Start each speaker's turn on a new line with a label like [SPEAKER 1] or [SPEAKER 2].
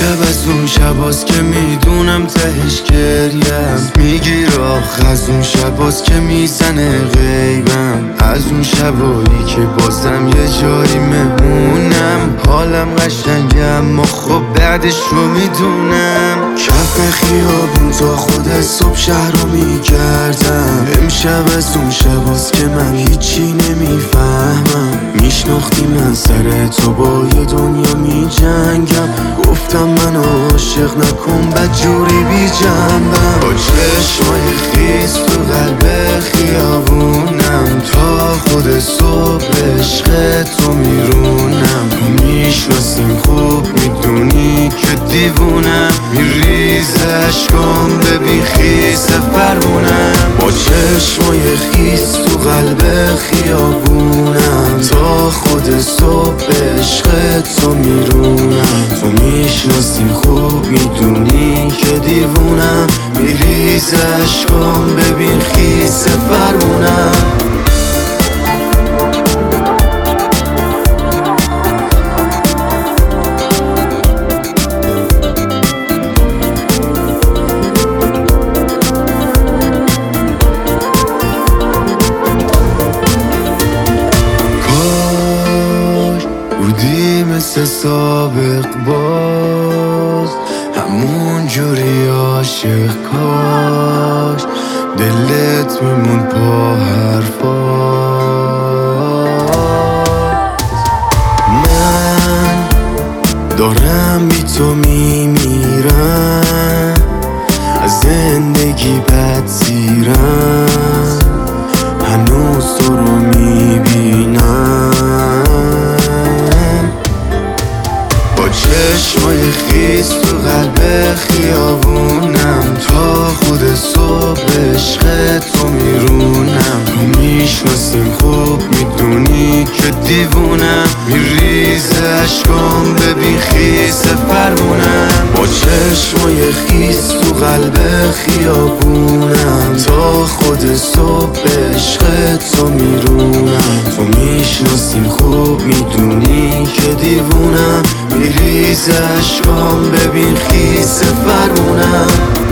[SPEAKER 1] امشب از اون شباست که میدونم تهش گریم میگیر آخ، از اون شباست که میزنه غیبم، از اون شبایی که بازم یه جایی مهمونم. حالم قشنگه اما خب بعدش رو میدونم. کف خیابون تا خود صبح شهر رو میگردم. امشب از اون شباست که من هیچی نمیفهمم. میشناختی من سر تو با یه دنیا میجنگم. گفتم منو عاشق نکن بدجوری بی جنبم. با چشمای خیس تو قلب خیابونم، تا خود صبح عشق تو میرونم. میشناسیم خوب میدونی که دیوونم، میریز عشقام ببین خیس فرمونم. با چشمای خیس تو قلب خیابونم، تا خود صبح عشق تو میرونم. تو میشناسیم خوب میدونی که دیوونم، میریز عشقام ببین خیس فرمونم. بودی مثل سابق باز، همون جوری عاشق، کاش دلت میمون پا حرفات. من دارم بی تو میمیرم، از زندگی بد زیرم، هنوز تو رو میبینم. با چشمای خیس تو قلب خیابونم، تا خود صبح عشق تو میرونم. تو میشناسیم خوب میدونی که دیوونم، میریز عشقام ببین خیس فرمونم. با چشمای خیس تو قلب خیابونم، تا خود صبح عشق تو میرونم. تو میشناسیم خوب میدونی که دیوونم، میریز عشقام ببین خیس فرمونم.